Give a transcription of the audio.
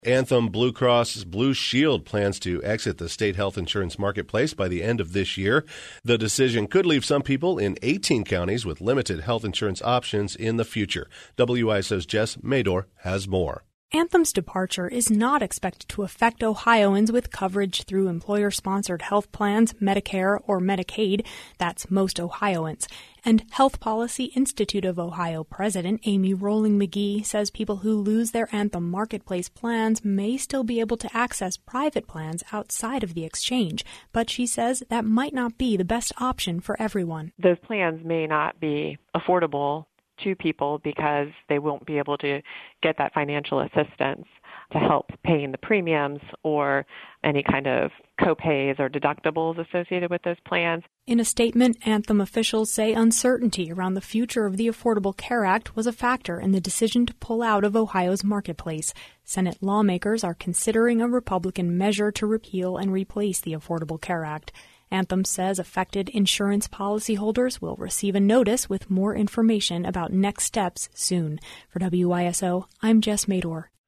Anthem Blue Cross Blue Shield plans to exit the state health insurance marketplace by the end of this year. The decision could leave some people in 18 counties with limited health insurance options in the future. WISO's Jess Mador has more. Anthem's departure is not expected to affect Ohioans with coverage through employer-sponsored health plans, Medicare, or Medicaid. That's most Ohioans. And Health Policy Institute of Ohio President Amy Rolling McGee says people who lose their Anthem Marketplace plans may still be able to access private plans outside of the exchange. But she says that might not be the best option for everyone. Those plans may not be affordable to people because they won't be able to get that financial assistance to help paying the premiums or any kind of copays or deductibles associated with those plans. In a statement, Anthem officials say uncertainty around the future of the Affordable Care Act was a factor in the decision to pull out of Ohio's marketplace. Senate lawmakers are considering a Republican measure to repeal and replace the Affordable Care Act. Anthem says affected insurance policyholders will receive a notice with more information about next steps soon. For WISO, I'm Jess Mador.